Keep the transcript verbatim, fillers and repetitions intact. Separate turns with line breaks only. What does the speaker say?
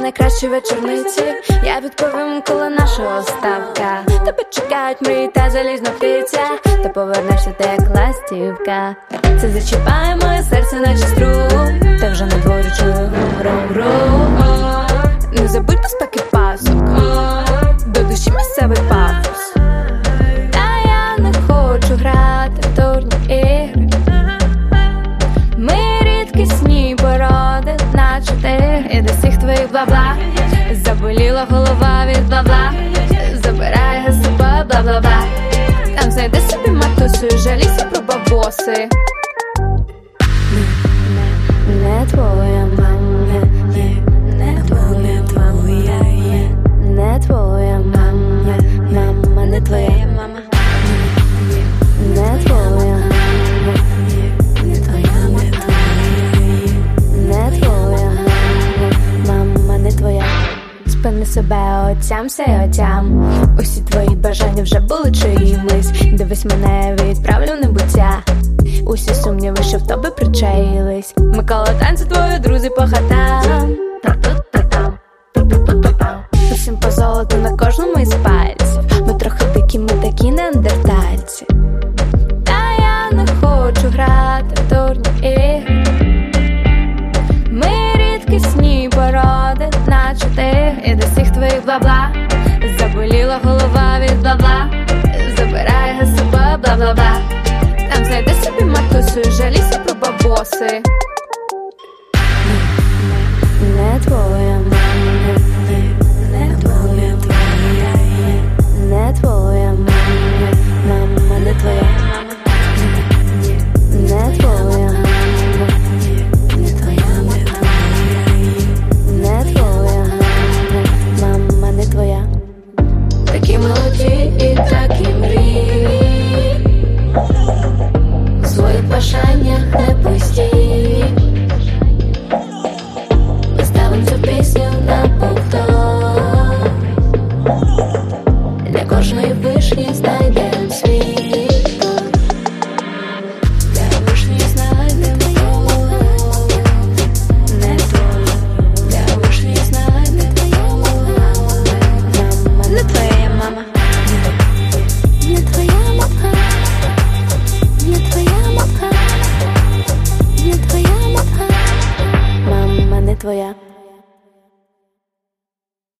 найкращі вечорниці. Я відповім, коли наша ставка. Тебе чекають мрії та залізна птиця. Ти повернешся, ти як ластівка. Це зачіпає моє серце, наче струм. Та вже на дворі чую гру-гру. Не забудь безпеки пасок. До душі місцевий пафос. Та я не хочу грати в дурні ігри. Ми рідкісні породи, наче ти. І до всіх твоїх бла-бла. Заболіла голова від бла-бла. Забирай з собою бла-бла-бла. Там знайди собі матусю і жалійся про бабоси. Не твоя мама, не твоя мама, не твоя мама, мама, не твоя мама, не твоя мама, не твоя мама, не твоя мама, мама, не твоя. Спини себе отцям, все отцям. Усі твої бажання вже були чиїмись. Дивись мене, відправлю в небуття. Усі сумніви, що в тобі причаїлись. Микола, танці твої друзі по хатам. Усім по золоту на кожному із пальців. Ми трохи дикі, ми такі неандертальці. Та я не хочу грати в дурні ігри. Ми рідкісні породи, наче ти. І до всіх твоїх бла-бла. Заболіла голова від бла-бла. Забирай з собою бла-бла-бла. Там знайди собі матусю і жалійся про бабоси. Не твоя